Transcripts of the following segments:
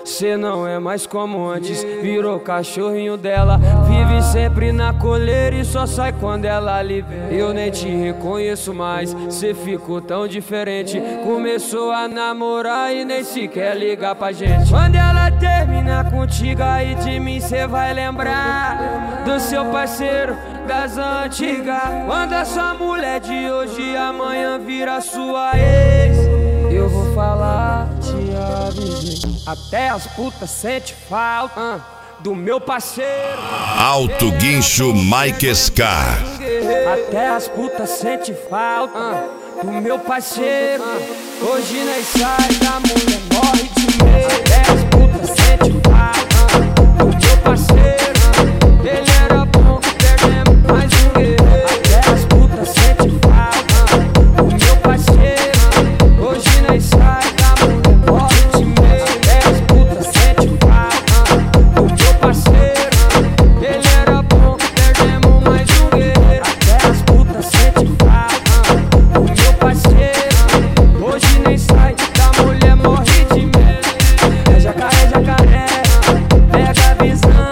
Cê não é mais como antes, virou cachorrinho dela. Vive sempre na coleira e só sai quando ela lhe vê. Eu nem te reconheço mais, cê ficou tão diferente. Começou a namorar e nem sequer ligar pra gente. Quando ela terminar contigo, aí de mim cê vai lembrar do seu parceiro das antigas. Quando a sua mulher de hoje amanhã vira sua ex, eu vou falar, te avisei. Até as putas sente falta do meu parceiro Alto Guincho Mike Scar. Até as putas sente falta do meu parceiro. Hoje nós sai da mulher, morre de medo. Até as putas sente falta do meu parceiro. Ele era bom, perdemos mais um guerreiro. Até as putas sente falta do meu parceiro. Hoje nós sai da mulher, morre de medo. Até as putas sente falta do meu parceiro. Ele era bom, perdemos mais um guerreiro. Até as putas sente falta do meu parceiro. Hoje nem sai da mulher, morre de medo. É jacaré, jacaré, pega a visão.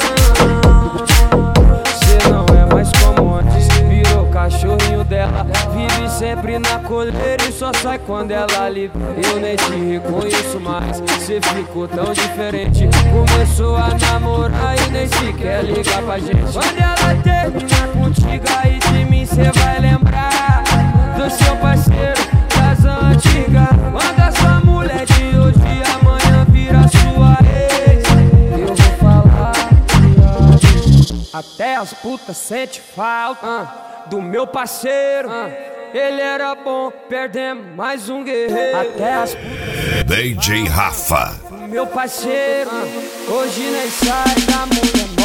Cê não é mais como antes, virou cachorrinho dela. Vive sempre na coleira e só sai quando ela lhe vê. Eu nem te reconheço mais, cê ficou tão diferente. Começou a namorar e nem sequer ligar pra gente. Quando ela terminar contigo, aí de mim cê vai lembrar do seu parceiro das antigas. Quando a sua mulher de hoje amanhã vira sua ex, eu vou falar, até as putas sente falta do meu parceiro. Ele era bom, perdemos mais um guerreiro. Até as putas DJ Rafa. do meu parceiro. Hoje nós sai da mulher.